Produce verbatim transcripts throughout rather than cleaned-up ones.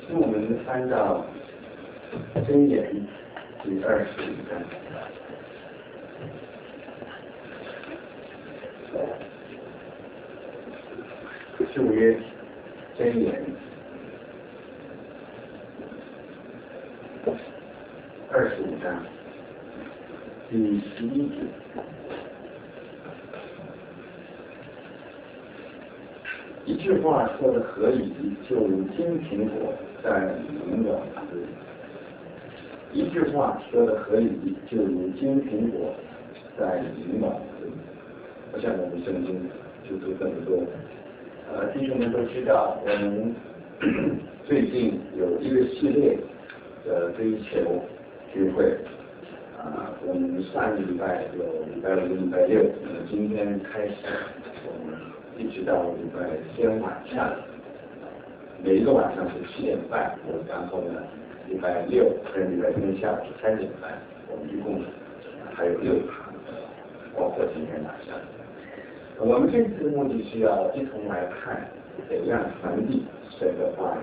请我们翻到箴言第二十五章。旧约箴言二十五章第十一节。一句话说的合宜，就如金苹果在银网子里；一句话说的合宜，就如金苹果在银网子里。我想我们圣经就读这么多。呃，弟兄们都知道，我们最近有一个系列的追求聚会。啊、呃，我们上个礼拜有礼拜五、礼拜六，呃，今天开始我们一直到礼拜天晚上，每一个晚上是七点半，然后呢，礼拜六跟礼拜天下午三点半，我们一共还有六堂，包括今天晚上。我们这次的目的是要一同来看怎样传递神的话语。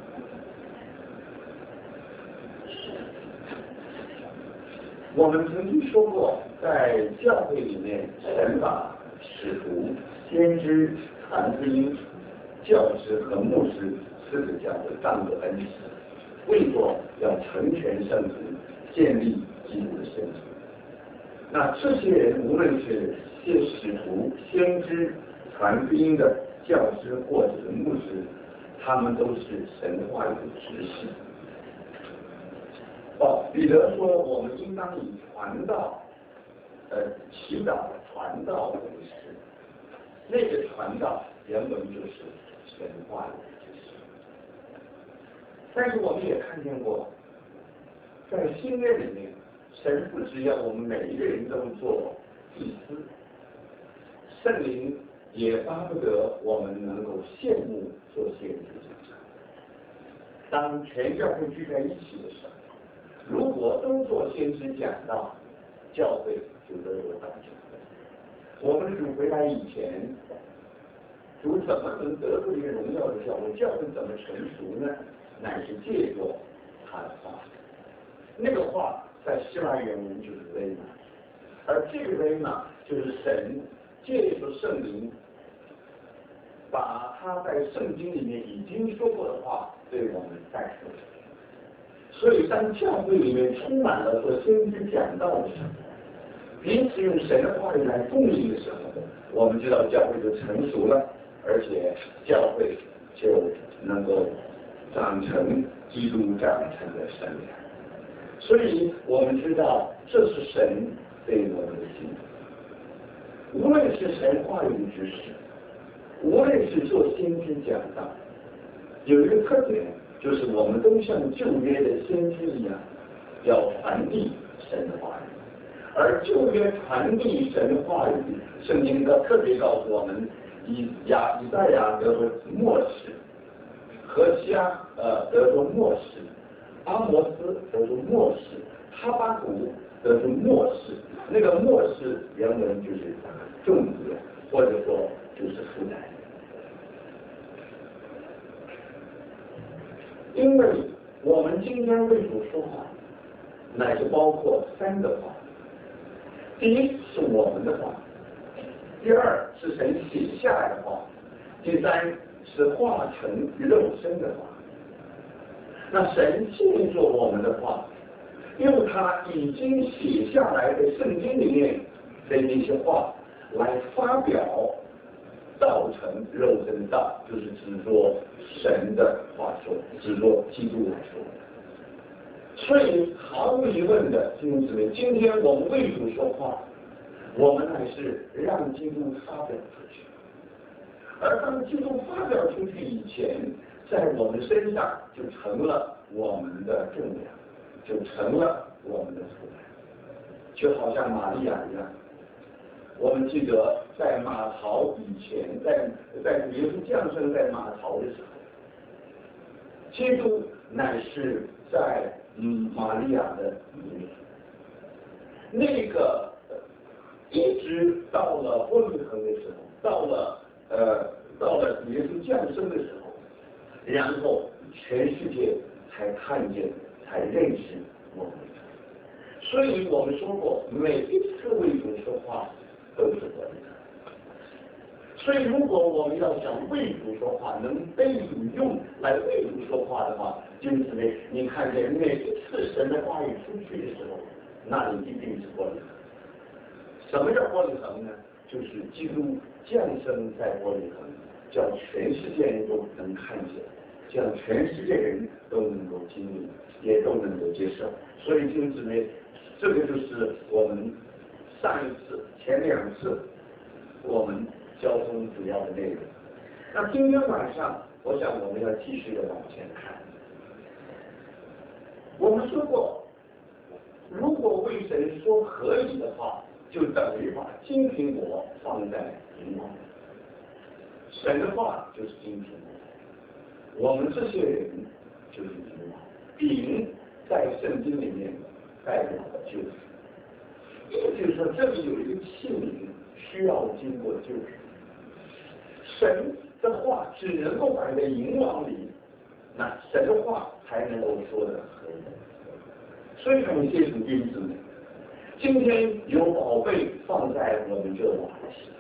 我们曾经说过，在教会里面，神把使徒、先知、传福音、教师和牧师四个教会当作恩赐，为作要成全圣徒，建立基督的身体。那这些人，无论是谢使徒、先知、传福音的教师或者是牧师，他们都是神话语的执事。哦，彼得说，我们应当以传道、呃，祈祷、传道为事。那个传道原文就是神话语的执事。但是我们也看见过，在新约里面，神不只要我们每一个人都做祭司，圣灵也巴不得我们能够羡慕做先知讲道。当全教会聚在一起的时候，如果都做先知讲道，教会就得有大成。我们主回来以前，主怎么能得出一个荣耀的教会？教会怎么成熟呢？乃是借着他的话。那个话在希腊原文就是 rhema， 而这个 rhema 就是神借着圣灵，把他在圣经里面已经说过的话对我们带出来。所以当教会里面充满了做先知讲道的时候，彼此用神的话语来供应的时候，我们知道教会就成熟了，而且教会就能够长成基督长成的身量。所以我们知道这是神对我们的心。无论是神话语之事，无论是做先知讲道，有一个特点，就是我们都像旧约的先知一样，要传递神的话语。而旧约传递神的话语，圣经的特别告诉我们，以亚以赛亚得说末世，何西阿呃得说末世，阿摩斯得说末世，哈巴谷得说末世。那个末世原文就是种子，或者说就是出来。因为我们今天为主说话，乃是包括三个话。第一是我们的话，第二是神写下来的话，第三是化成肉身的话。那神借着我们的话，用他已经写下来的圣经里面的那些话来发表，道成肉身道，就是指着神的话说，指着基督来说。所以毫无疑问的，弟兄姊妹，今天我们为主说话，我们乃是让基督发表出去。而当基督发表出去以前，在我们身上就成了我们的重量，就成了我们的负担，就好像玛利亚一样。我们记得在马槽以前，在在耶稣降生在马槽的时候，基督乃是在嗯玛利亚的里面。那个一直到了伯利恒的时候，到了呃到了耶稣降生的时候， 然后全世界才看见，才认识我们。所以我们说过，每一次为主说话都是活的。所以如果我们要想为主说话，能被主用来为主说话的话，就是为你看见每一次神的话语出去的时候，那里一定是玻璃恒。什么叫玻璃恒呢？就是基督降生在玻璃恒，叫全世界人都能看见，叫全世界人都能够经历，也都能够接受。所以弟兄姊妹，这个就是我们上一次、前两次我们交通主要的内容。那今天晚上，我想我们要继续的往前看。我们说过，如果为神说合理的话，就等于把金苹果放在银王。神的话就是金苹果，我们这些人就是银王。饼在圣经里面代表了救赎，也就是说，这里有一个器皿需要经过救赎。神的话只能够摆在银王里，那神的话才能够说的合理。所以感谢主弟兄姊妹，今天有宝贝放在我们这瓦器，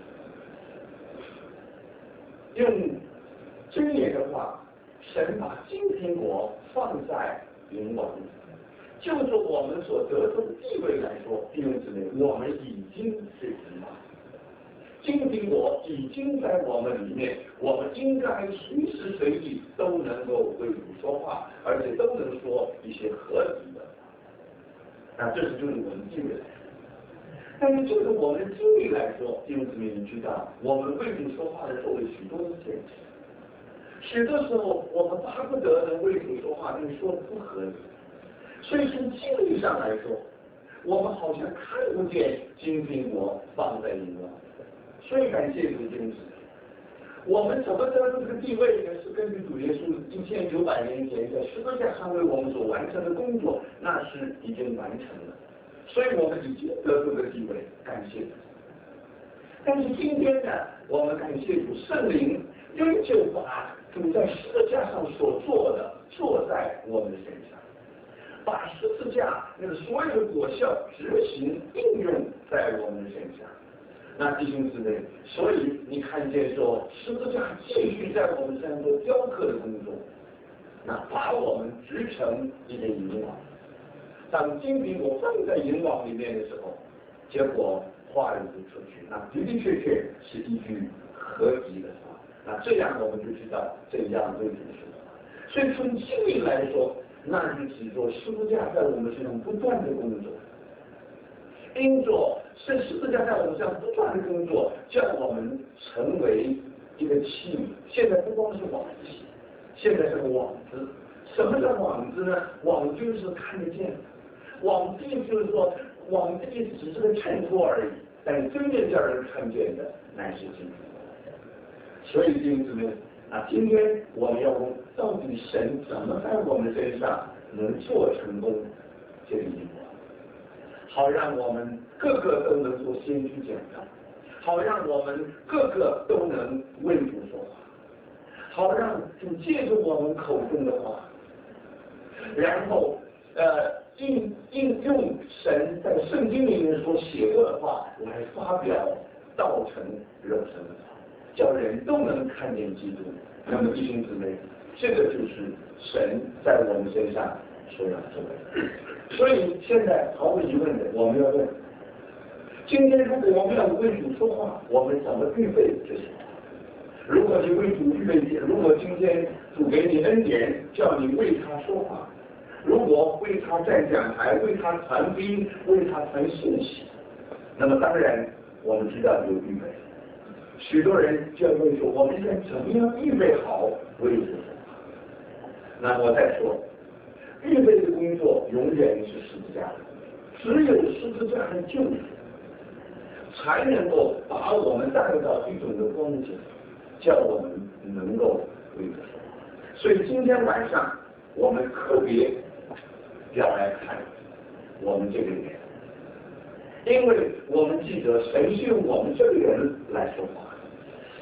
用真言的话，神把金苹果放在银王里，就是我们所得到的地位来说，弟兄姊妹，我们已经是银王。金苹果已经在我们里面，我们应该随时随地都能够为主说话，而且都能说一些合理的话。那这是就是我们地位来说。但是就是我们经历来说，弟兄姊妹，你知道，我们为主说话的时候有许多的限制。许多时候我们巴不得能为主说话，但是说的不合理。所以从经历上来说，我们好像看不见金苹果放在银王。所以感谢主弟兄姊妹，我们怎么得到这个地位呢？是根据主耶稣一千九百年前在十字架上为我们所完成的工作，那是已经完成了。所以我们已经得到这个地位，感谢主。但是今天呢，我们感谢主，圣灵仍旧把主在十字架上所做的做在我们身上，把十字架那个所有的果效执行应用在我们身上。那弟兄姊妹，所以你看见说十字架继续在我们身上做雕刻的工作，那把我们织成一个银网。当金苹果放在银网里面的时候，结果话语就出去，那的的确确是一句合宜的话。那这样我们就知道怎样对主说话。所以从经历来说，那是指着十字架在我们身上不断的工作。因着是十字架在我们身上不断的工作，叫我们成为一个器皿。现在不光是网器，现在是个网子。什么叫网子呢？网就是看得见，网子就是说，网子意思只是个衬托而已，但真正叫人看见的乃是金苹果。所以弟兄姊妹，啊，今天我们要问，到底神怎么在我们身上能做成功这个银网？好让我们个个都能做先知讲道，好让我们个个都能为主说话，好让主借助我们口中的话，然后呃应应用神在圣经里面所写过的话来发表道成肉身的话，叫人都能看见基督。那么弟兄姊妹，这个就是神在我们身上所要做的。所以现在毫无疑问的，我们要问：今天如果我们要为主说话，我们怎么预备这些话？如果你为主预备，如果今天主给你恩典，叫你为他说话，如果为他站讲台，为他传福音，为他传信息，那么当然我们知道有预备。许多人就要问说：我们现在怎么样预备好为主说话？那我再说。预备的工作永远是十字架的，只有十字架的救赎，才能够把我们带到一种的光景，叫我们能够为主说话。所以今天晚上我们特别要来看我们这个人，因为我们记得神是用我们这个人来说话，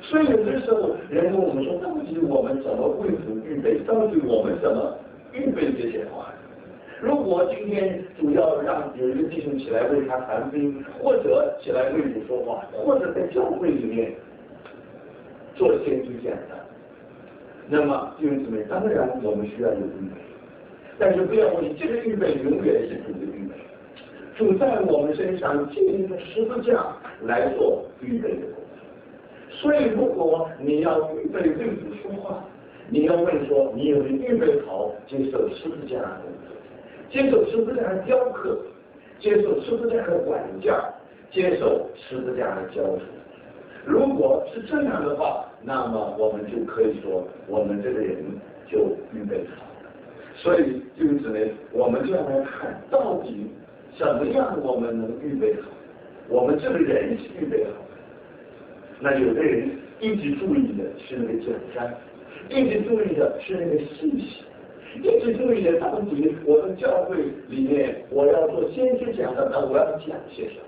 所以有的时候人跟我们说，到底我们怎么为主预备？到底我们怎么预备这些话？如果今天主要让有一个弟兄起来为他谈福音，或者起来为主说话，或者在教会里面做先知讲的，那么弟兄姊妹，当然我们需要有预备，但是不要忘记，这个预备永远是主的预备。主在我们身上借一个十字架来做预备的工作。所以，如果你要预备为主说话，你要问说，你有没有预备好接受十字架的工作，接受十字架的雕刻，接受十字架的管教，接受十字架的教授。如果是这样的话，那么我们就可以说，我们这个人就预备好了。所以，因此呢，我们就要来看到底怎么样我们能预备好，我们这个人是预备好的。那有的人一直注意的是那个奖章，一直注意的是那个信息，一直注意的到底我们教会里面我要做先知讲的，那我要讲些什么？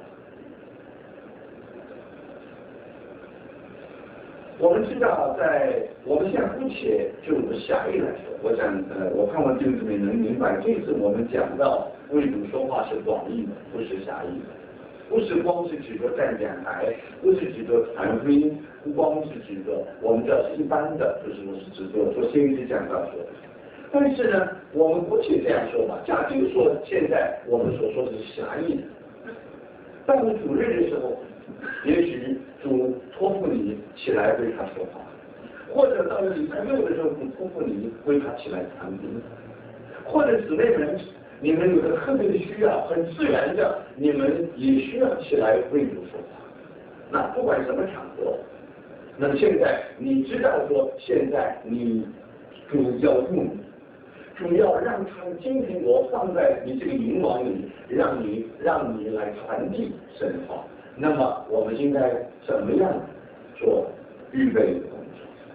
我们知道在，我们现在姑且就狭义来说，我想呃，我盼望弟兄姊妹能明白，这次我们讲到为主说话是广义的，不是狭义的。不是光是指着站讲台，不是指着传福音，不光是指着我们这是一般的，就是说是指着做先知讲道说的。但是呢，我们不去这样说吧，假定说现在我们所说的是狭义的，到了主日的时候，也许主托付你起来为他说话，或者到了礼拜六的时候，主托付你为他起来传福音，或者姊妹们。你们有个特别的需要，很自然的，你们也需要起来为主说话。那不管什么场合，那么现在你知道说，现在你主要用，主要让他的金苹果放在你这个银网里，让你让你来传递神话。那么我们应该怎么样做预备的工作？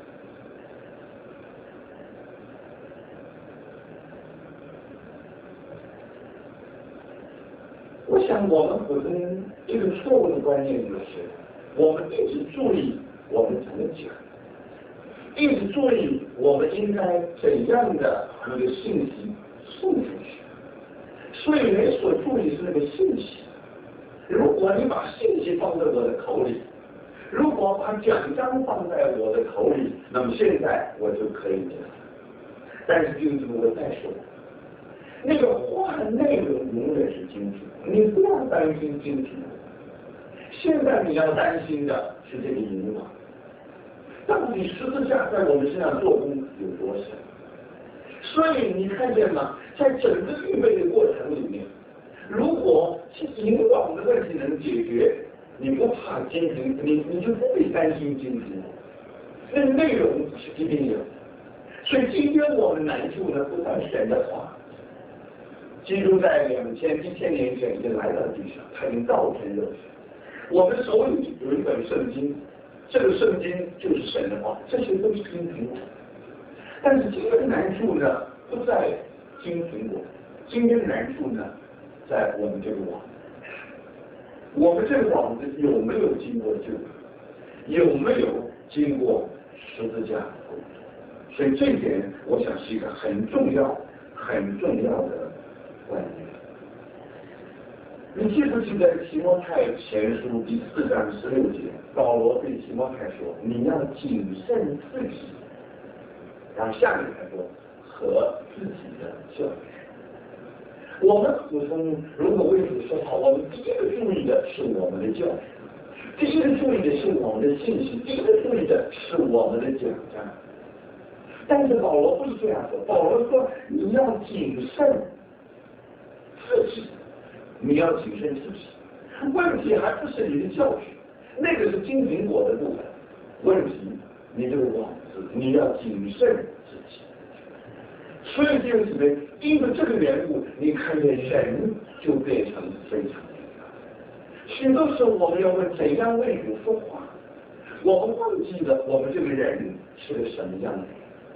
我想我们可能一个错误的观念就是，我们一直注意我们怎么讲，一直注意我们应该怎样的一个信息送出去。所以人所注意是那个信息。如果你把信息放在我的口里，如果把奖章放在我的口里，那么现在我就可以讲。但是弟兄姊妹，我再说。那个话的内容永远是精辟，你不要担心精辟。现在你要担心的是这个银网，到底十字架在我们身上做工有多深？所以你看见吗？在整个预备的过程里面，如果是银网的问题能解决，你不怕精辟，你你就不必担心精辟。那内容是一定有，所以今天我们难处呢，不但神的话。基督在两千一千年前已经来到地上，他已经道成肉身。我们手里有一本圣经，这个圣经就是神的话，这些都是金苹果。但是今天的难处呢，不在金苹果，今天的难处呢，在我们这个网。我们这个网子有没有经过救赎？有没有经过十字架的工作？所以这一点，我想是一个很重要、很重要的。观念，你记不记得提摩太前书第四章十六节，保罗对提摩太说：“你要谨慎自己。”然后下面他说：“和自己的教育。”我们普通如果为主说好，我们第一个注意的是我们的教育，第一个注意的是我们的信息，第一个注意的是我们的讲章。但是保罗不是这样说，保罗说：“你要谨慎。”自己，你要谨慎自己。问题还不是你的教训，那个是金苹果的部分。问题，你这个网子，你要谨慎自己。所以弟兄姊妹，因为这个缘故，你看见人就变成非常重要。许多时候我们要问怎样为主说话，我们忘记了我们这个人是个什么样的人。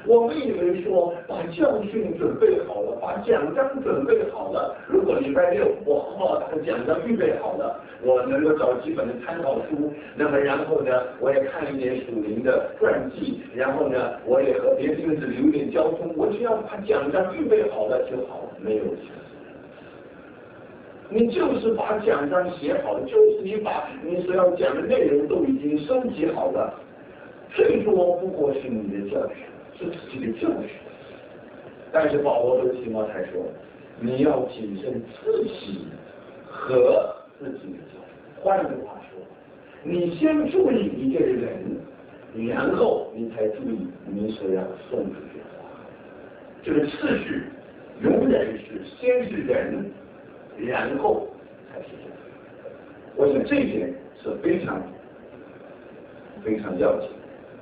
我们以为说把教训准备好了，把奖章准备好了，如果礼拜六我好好把奖章预备好了，我能够找几本参考书，那么然后呢，我也看一点属灵的传记，然后呢，我也和别的弟兄姊妹有点交通，我只要把奖章预备好了就好了，没有错。你就是把奖章写好了，就是你把你所要讲的内容都已经收集好了，最多不过是你的教训，是自己的教训。但是保罗对提摩太说，你要谨慎自己和自己的教训。换句话说，你先注意一个人，然后你才注意你所要送出去的话。这个次序永远是先是人，然后才是教训。我想这一点是非常非常要紧。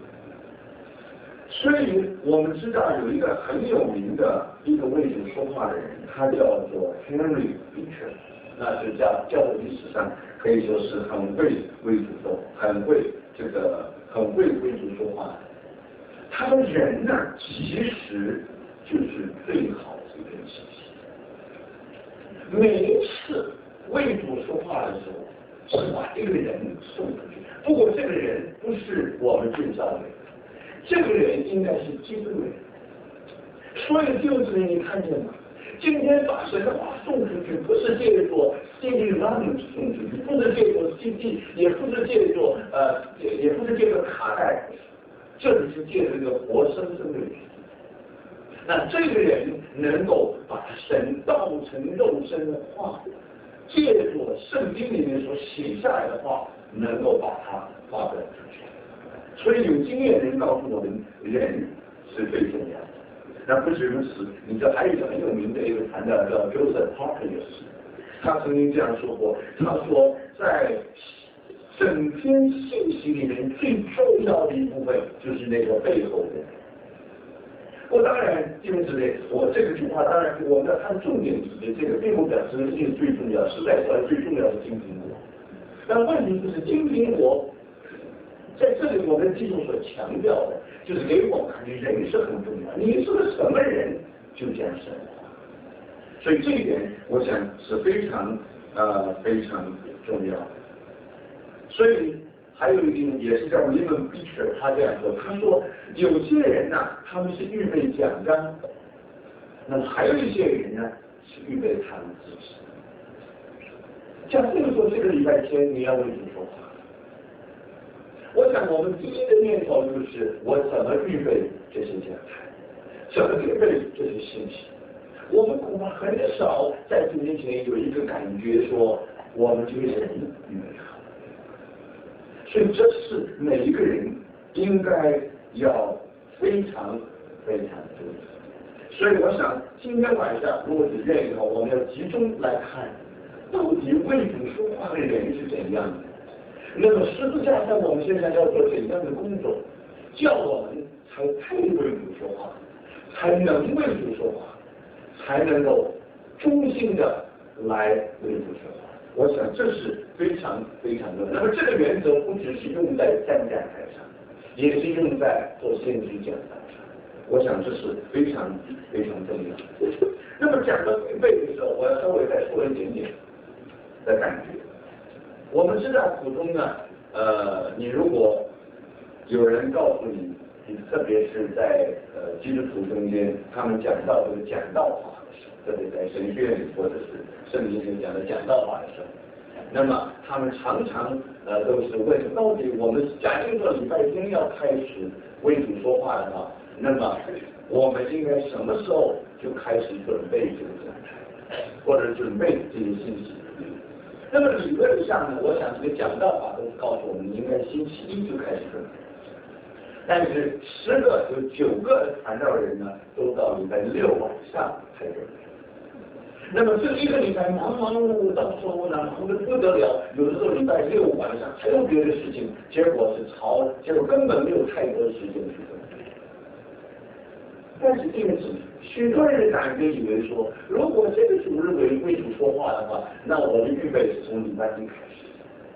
所以我们知道有一个很有名的一个为主说话的人，他叫做 Henry Beecher， 那是教教会历史上可以说是很会为主说，很会这个很会为主说话的。他说人呢，其实就是最好的一个信息。每一次为主说话的时候，是把这个人送出去。不过这个人不是我们建造的人，这个人应该是基督人。所以就是你看见吗？今天把神的话送出去，不是借着 C D running 送出去，不是借着 C D， 也不是借着呃，也也不是借着卡带，这里是借着一个活生生的人。那这个人能够把神道成肉身的话，借着圣经里面所写下来的话，能够把它发表出去。所以有经验的人告诉我们，人是最重要的。那不止如此，你知道还有一个很有名的一个传道叫 Joseph Parker， 他曾经这样说过，他说在整篇信息里面最重要的一部分就是那个背后的人。我当然，弟兄姊妹，我这个句话当然我们要看重点指的这个，并不表示这个最重要，实在说最重要的金苹果。但问题就是金苹果在这里我们记住所强调的，就是给我们看你人是很重要，你是个什么人就这样生活。所以这一点我想是非常呃非常重要的。所以还有一点也是叫 William Beecher， 他这样说，他说有些人呢、啊，他们是预备奖章，那么还有一些人呢是预备他们自己。假设说这个礼拜天你要为主说话，我想我们第一个念头就是我怎么预备这些讲台，怎么预备这些信息。我们恐怕很少在主面前有一个感觉说我们这个人预备好。所以这是每一个人应该要非常非常注意。所以我想今天晚上如果你愿意的话，我们要集中来看，到底为主说话的人是怎样的。那么十字架上我们现在要做怎样的工作，叫我们才配为主说话，才能为主说话，才能够忠心的来为主说话。我想这是非常非常重要。那么这个原则不只是用在站讲台上，也是用在做先知讲台上。我想这是非常非常重要。那么讲到预备的时候，我要稍微再说一点点的感觉。我们知道普通呢，呃，你如果有人告诉你，你特别是在呃基督徒中间，他们讲到这个讲道法的时候，特别在神学院里或者是圣经里讲的讲道法的时候，那么他们常常呃都是问，到底我们假定说礼拜天要开始为主说话的话，那么我们应该什么时候就开始准备这个讲台，或者准备这些信息？那么理论上呢，我想这个讲道法都是告诉我们，应该星期一就开始准备。但是十个有九个传道人呢，都到礼拜六晚上才准备。那么这一个礼拜忙忙碌碌到时候呢，忙得不得了，有的时候礼拜六晚上还有别的事情，结果是超，结果根本没有太多时间去准备。但是因此，许多人感觉以为说，如果这个主日为为主说话的话，那我的预备是从礼拜一开始。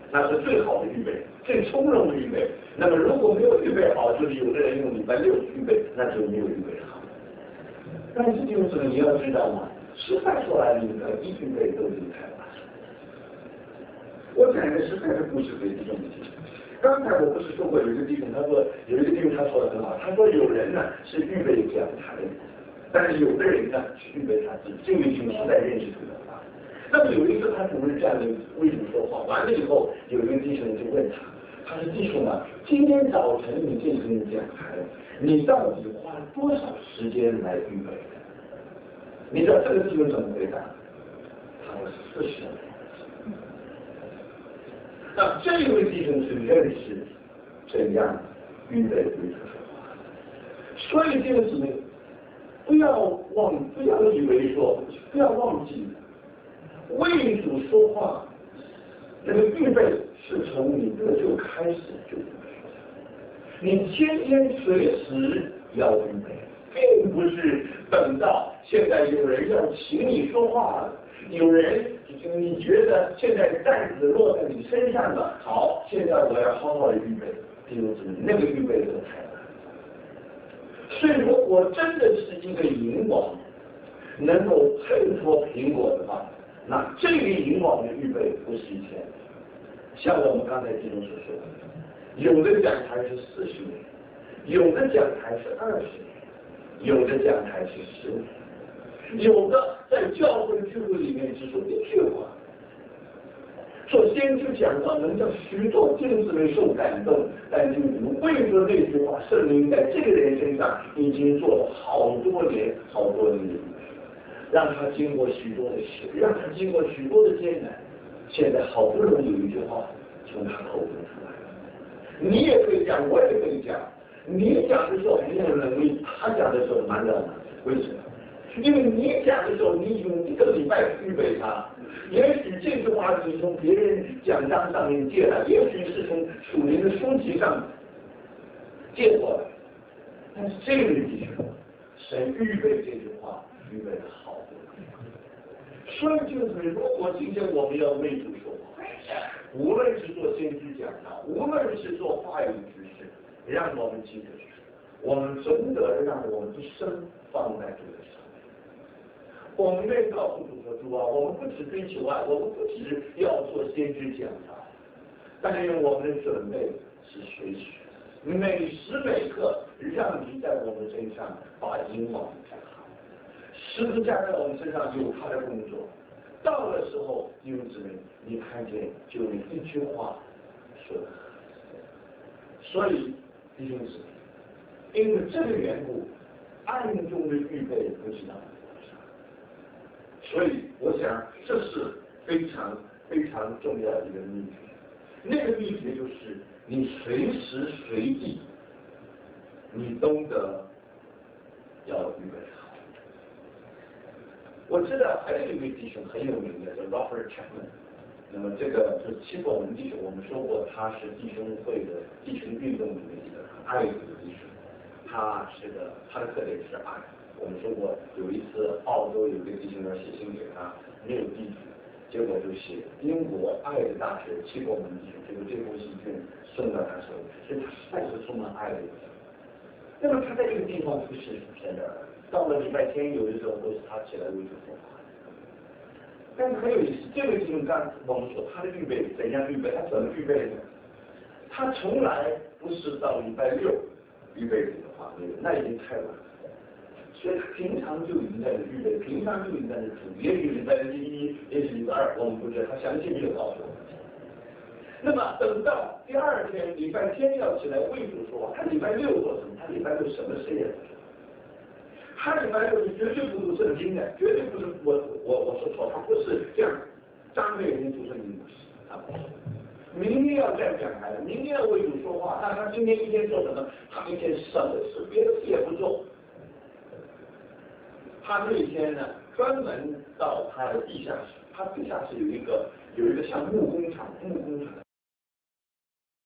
那是最好的预备，最从容的预备。那么如果没有预备好，就是有的人用礼拜六预备，那就没有预备好。但是就是你要知道嘛，实在说来，你的一预备都离开了。我讲的实在是不是这个问题。刚才我不是说过有一个弟兄，他说有一个弟兄他说的很好，他说有人呢是预备讲台，但是有的人呢是预备他自己。这位弟兄实在认识这个话。那么有一次他总是这样的为主说话，完了以后有一个弟兄就问他，他说弟兄啊，今天早晨你进行讲台，你到底花了多少时间来预备的？你知道这个弟兄怎么回答？他说四十年。那这位弟兄是认识怎样预备为主说话，所以这个姊妹不要忘，不要以为说，不要忘记为主说话，那个预备是从你这就开始就预备，你天天随时要预备，并不是等到现在有人要请你说话了，有人你觉得现在担子落在你身上了，好，现在我要好好的预备，就是那个预备的太难。所以如果真的是一个银网能够衬托苹果的话，那这个银网的预备不是一天。像我们刚才其中所说的，有的讲台是四十年，有的讲台是二十年，有的讲台是十年。有的在教会聚会里面只说一句话，做先知讲道能叫许多弟兄姊妹受感动，但就是为着这句话，圣灵在这个人身上已经做了好多年、好多年的预备，让他经过许多的事，让他经过许多的艰难，现在好不容易有一句话从他口中出来了。你也可以讲，我也可以讲，你讲的时候很有能力，他讲的时候蛮难的，为什么？因为你讲的时候，你用一个礼拜预备它，也许这句话是从别人讲章上面借来，也许是从属灵的书籍上借过来，但是这个弟兄，神预备这句话预备的好多。所以就是，如果今天我们要为主说话，无论是做先知讲道，无论是做话语知识，让我们记得，我们真的让我们的生放在这个上。我们愿意告诉主说，主啊，我们不只追求爱，我们不只要做先知讲道，但是我们的准备是随时，每时每刻让你在我们身上把银网架好，十字架在我们身上有他的工作，到的时候弟兄姊妹，你看见就你一句话说的，所以弟兄姊妹，因为这个缘故，暗中的预备不知道。所以我想这是非常非常重要的一个秘诀，那个秘诀就是你随时随地你懂得要预备好。我知道还有一位弟兄很有名的叫 Robert Chapman， 那么这个是七国文弟兄，我们说过他是弟兄会的弟兄运动里面一个很爱的弟兄，他是个他的特点是爱。我们说过，有一次澳洲有个弟兄要写信给他，没有地址，结果就写英国爱的大学七国文弟兄，结果这封信卷送到他手里，所以他实在是充满爱的。那么他在这个地方不是在这儿，到了礼拜天有的时候都是他起来为主说话。但是很有意思，这位弟兄刚我们说他的预备怎样预备，他怎么预备的？他从来不是到礼拜六预备这个话，那已经太晚了。所以他平常就已经在这预备，平常就已经在这主，也许礼拜一，也许礼拜二，我们不知道，他详细没有告诉我们。那么等到第二天礼拜天要起来为主说话，他礼拜六做什么？他礼拜六什么事也不做。他礼拜六是绝对不读圣经的，绝对不是我我我说错，他不是这样张嘴人读圣经，不是，他不是。明天要再讲台，明天要为主说话，那他今天一天做什么？他一天什么事别的事也不做。他这一天呢，专门到他的地下室，他地下室有一个有一个像木工厂，木工厂。